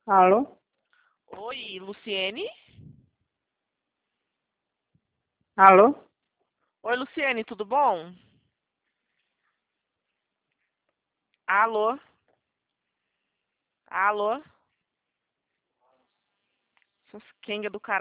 Alô? Oi, Luciene? Alô? Oi, Luciene, tudo bom? Alô? Alô? Essas quenga do caralho.